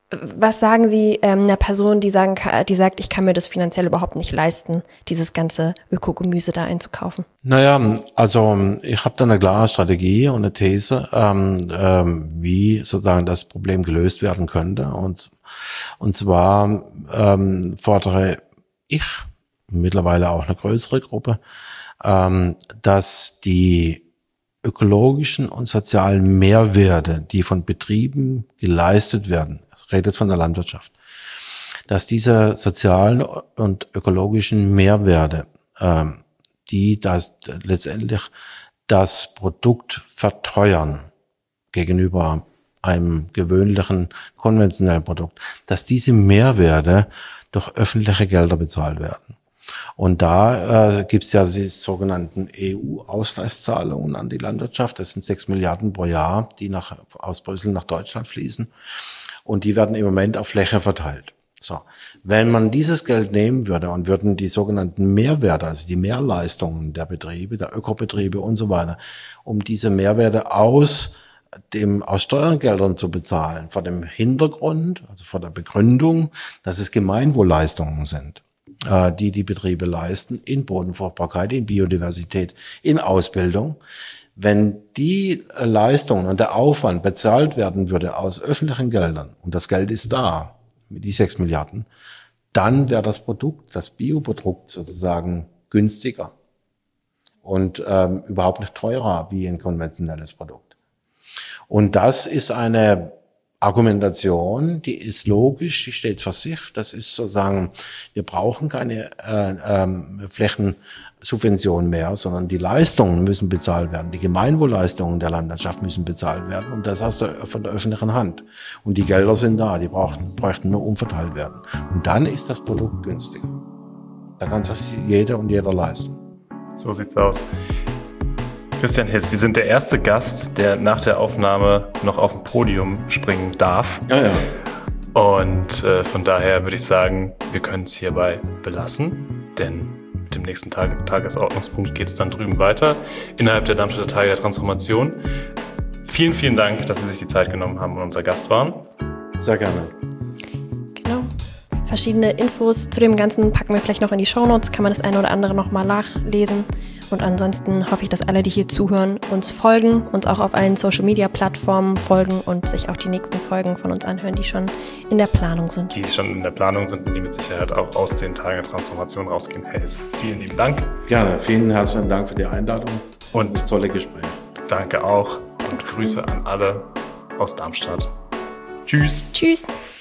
Was sagen Sie ähm, einer Person, die sagen, die sagt, ich kann mir das finanziell überhaupt nicht leisten, dieses ganze Ökogemüse da einzukaufen? Naja, also ich habe da eine klare Strategie und eine These, ähm, ähm, wie sozusagen das Problem gelöst werden könnte. Und, und zwar ähm, fordere ich, mittlerweile auch eine größere Gruppe, ähm, dass die ökologischen und sozialen Mehrwerte, die von Betrieben geleistet werden, ich rede jetzt von der Landwirtschaft, dass diese sozialen und ökologischen Mehrwerte, ähm, die das letztendlich das Produkt verteuern gegenüber einem gewöhnlichen konventionellen Produkt, dass diese Mehrwerte durch öffentliche Gelder bezahlt werden. Und da äh, gibt es ja die sogenannten E U-Ausgleichszahlungen an die Landwirtschaft. Das sind sechs Milliarden pro Jahr, die nach, aus Brüssel nach Deutschland fließen. Und die werden im Moment auf Fläche verteilt. So, wenn man dieses Geld nehmen würde und würden die sogenannten Mehrwerte, also die Mehrleistungen der Betriebe, der Ökobetriebe und so weiter, um diese Mehrwerte aus dem aus Steuergeldern zu bezahlen, vor dem Hintergrund, also vor der Begründung, dass es Gemeinwohlleistungen sind, die die Betriebe leisten in Bodenfruchtbarkeit, in Biodiversität, in Ausbildung. Wenn die Leistungen und der Aufwand bezahlt werden würde aus öffentlichen Geldern, und das Geld ist da, mit die sechs Milliarden, dann wäre das Produkt, das Bioprodukt sozusagen günstiger und ähm, überhaupt nicht teurer wie ein konventionelles Produkt. Und das ist eine Argumentation, die ist logisch, die steht für sich. Das ist sozusagen, wir brauchen keine äh, ähm, Flächensubvention mehr, sondern die Leistungen müssen bezahlt werden. Die Gemeinwohlleistungen der Landwirtschaft müssen bezahlt werden und das aus der, von der öffentlichen Hand. Und die Gelder sind da, die brauchten, bräuchten nur umverteilt werden. Und dann ist das Produkt günstiger. Da kann das jeder und jeder leisten. So sieht's aus. Christian Hiss, Sie sind der erste Gast, der nach der Aufnahme noch auf dem Podium springen darf. Ja, ja. Und äh, von daher würde ich sagen, wir können es hierbei belassen, denn mit dem nächsten Tag- Tagesordnungspunkt geht es dann drüben weiter, innerhalb der Darmstädter Tage der Transformation. Vielen, vielen Dank, dass Sie sich die Zeit genommen haben und unser Gast waren. Sehr gerne. Genau. Verschiedene Infos zu dem Ganzen packen wir vielleicht noch in die Shownotes, kann man das eine oder andere noch mal nachlesen. Und ansonsten hoffe ich, dass alle, die hier zuhören, uns folgen, uns auch auf allen Social-Media-Plattformen folgen und sich auch die nächsten Folgen von uns anhören, die schon in der Planung sind. Die schon in der Planung sind und die mit Sicherheit auch aus den Tagen der Transformation rausgehen. Hayes, vielen lieben Dank. Gerne, vielen herzlichen Dank für die Einladung und das tolle Gespräch. Danke auch und Grüße an alle aus Darmstadt. Tschüss. Tschüss.